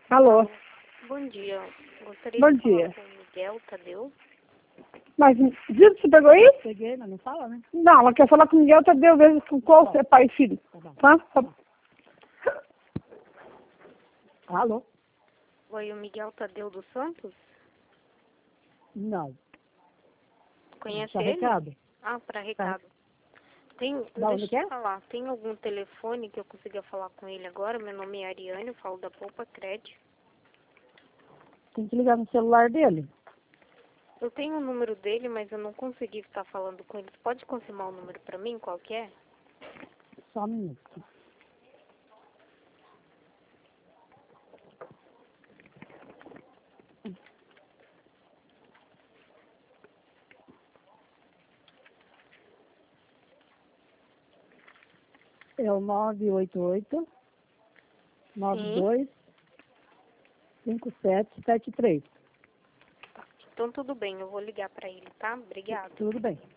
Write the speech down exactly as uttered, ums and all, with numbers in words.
Alô? Bom dia. Gostaria Bom de falar dia. com o Miguel Tadeu. Mas, viu que você pegou aí? Peguei, mas não fala, né? Não, ela quer falar com o Miguel Tadeu, vezes com qual é pai e filho. Tá? Tá. Alô? Oi, o Miguel Tadeu dos Santos? Não. Conhece Deixa ele? recado? Ah, para recado. Tem, Da onde deixa que eu é? falar, tem algum telefone que eu consiga falar com ele agora? Meu nome é Ariane, eu falo da Poupa Crédito. Tem que ligar no celular dele. Eu tenho o número dele, mas eu não consegui estar falando com ele. Pode confirmar o número para mim, qual que é? Só um minuto. É o nove oito oito, nove dois, cinco sete sete três. Então tudo bem, eu vou ligar para ele, tá? Obrigada. Tudo bem.